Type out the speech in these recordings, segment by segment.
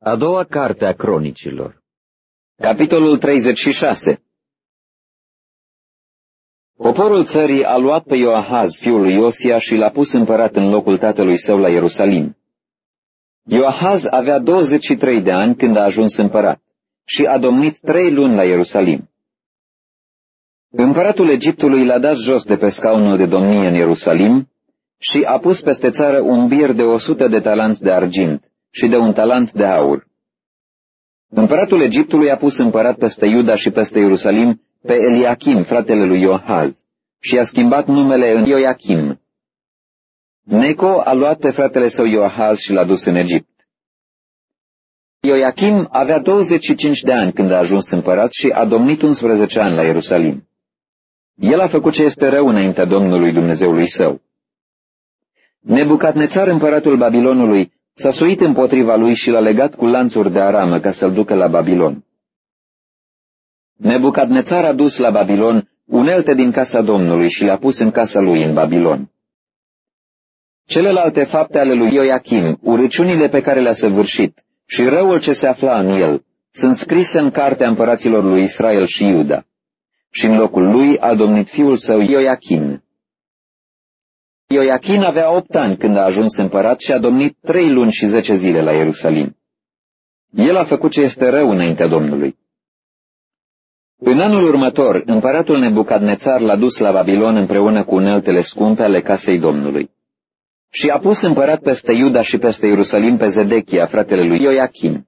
A doua carte a Cronicilor. Capitolul 36. Poporul țării a luat pe Ioahaz, fiul lui Iosia, și l-a pus împărat în locul tatălui său la Ierusalim. Ioahaz avea 23 de ani când a ajuns împărat și a domnit 3 luni la Ierusalim. Împăratul Egiptului l-a dat jos de pe scaunul de domnie în Ierusalim și a pus peste țară un bir de 100 de talanți de argint și de 1 talent de aur. Împăratul Egiptului a pus împărat peste Iuda și peste Ierusalim pe Eliachim, fratele lui Ioahaz, și a schimbat numele în Ioachim. Neco a luat pe fratele său Ioahaz și l-a dus în Egipt. Ioachim avea 25 de ani când a ajuns împărat și a domnit 11 ani la Ierusalim. El a făcut ce este rău înaintea Domnului Dumnezeului său. Nebucadnețar, împăratul Babilonului, s-a suit împotriva lui și l-a legat cu lanțuri de aramă ca să-l ducă la Babilon. Nebucadnețar a dus la Babilon unelte din casa Domnului și le-a pus în casa lui în Babilon. Celelalte fapte ale lui Ioachim, urăciunile pe care le-a săvârșit și răul ce se afla în el, sunt scrise în cartea împăraților lui Israel și Iuda. Și în locul lui a domnit fiul său Ioachim. Ioachim avea 8 ani când a ajuns împărat și a domnit 3 luni și 10 zile la Ierusalim. El a făcut ce este rău înaintea Domnului. În anul următor, împăratul Nebucadnețar l-a dus la Babilon împreună cu uneltele scumpe ale casei Domnului. Și a pus împărat peste Iuda și peste Ierusalim pe Zedechia, fratele lui Ioachim.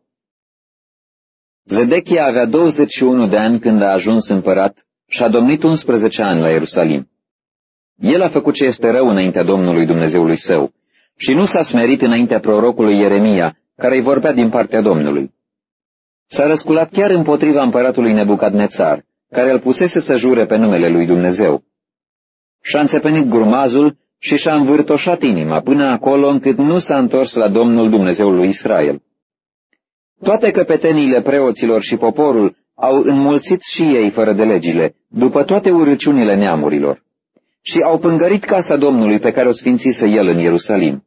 Zedechia avea 21 de ani când a ajuns împărat și a domnit 11 ani la Ierusalim. El a făcut ce este rău înaintea Domnului Dumnezeului său și nu s-a smerit înaintea prorocului Ieremia, care îi vorbea din partea Domnului. S-a răsculat chiar împotriva împăratului Nebucadnețar, care îl pusese să jure pe numele lui Dumnezeu. Și-a înțepenit grumazul și și-a învârtoșat inima până acolo încât nu s-a întors la Domnul Dumnezeul lui Israel. Toate căpeteniile preoților și poporul au înmulțit și ei fără de legile, după toate urăciunile neamurilor, și au pângărit casa Domnului pe care o sfințise el în Ierusalim.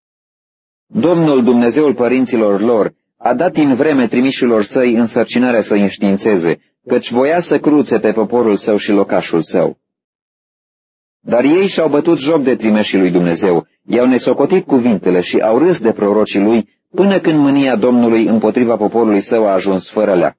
Domnul Dumnezeul părinților lor a dat în vreme trimișilor săi însărcinarea să înștiințeze, căci voia să cruțe pe poporul său și locașul său. Dar ei și-au bătut joc de trimeșii lui Dumnezeu, i-au nesocotit cuvintele și au râs de prorocii lui, până când mânia Domnului împotriva poporului său a ajuns fără leac.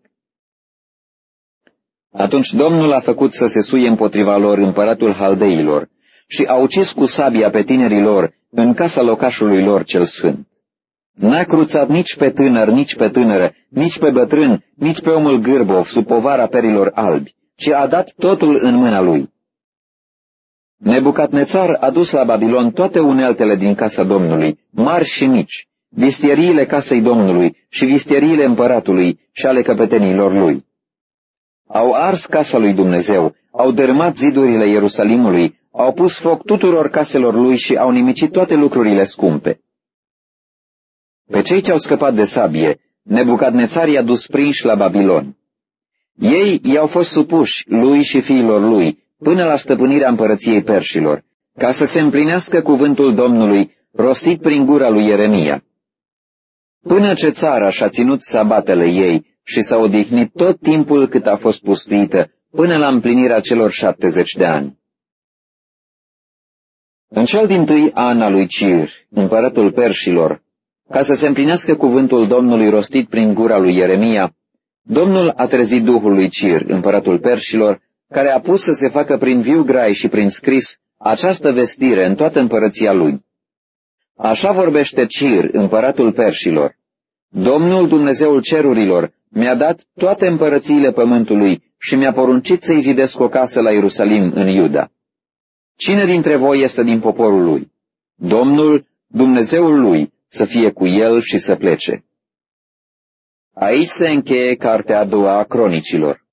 Atunci Domnul a făcut să se suie împotriva lor împăratul haldeilor și a ucis cu sabia pe tinerii lor în casa locașului lor cel sfânt. N-a cruțat nici pe tânăr, nici pe tânără, nici pe bătrân, nici pe omul gârbov sub povara perilor albi, ci a dat totul în mâna lui. Nebucadnețar a dus la Babilon toate uneltele din casa Domnului, mari și mici, vistieriile casei Domnului și vistieriile împăratului și ale căpetenilor lui. Au ars casa lui Dumnezeu, au dărâmat zidurile Ierusalimului, au pus foc tuturor caselor lui și au nimicit toate lucrurile scumpe. Pe cei ce au scăpat de sabie, Nebucadnețar i-a dus prinși la Babilon. Ei i-au fost supuși, lui și fiilor lui, până la stăpânirea împărăției perșilor, ca să se împlinească cuvântul Domnului, rostit prin gura lui Ieremia. Până ce țara și-a ținut sabatele ei și s-a odihnit tot timpul cât a fost pustită, până la împlinirea celor 70 de ani. În cel dintâi an al lui Cir, împăratul perșilor, ca să se împlinească cuvântul Domnului rostit prin gura lui Ieremia, Domnul a trezit duhul lui Cir, împăratul perșilor, care a pus să se facă prin viu grai și prin scris această vestire în toată împărăția lui. Așa vorbește Cir, împăratul perșilor: Domnul Dumnezeul cerurilor mi-a dat toate împărățiile pământului și mi-a poruncit să-i zidesc o casă la Ierusalim în Iuda. Cine dintre voi este din poporul lui? Domnul, Dumnezeul lui, să fie cu el și să plece. Aici se încheie cartea a doua a Cronicilor.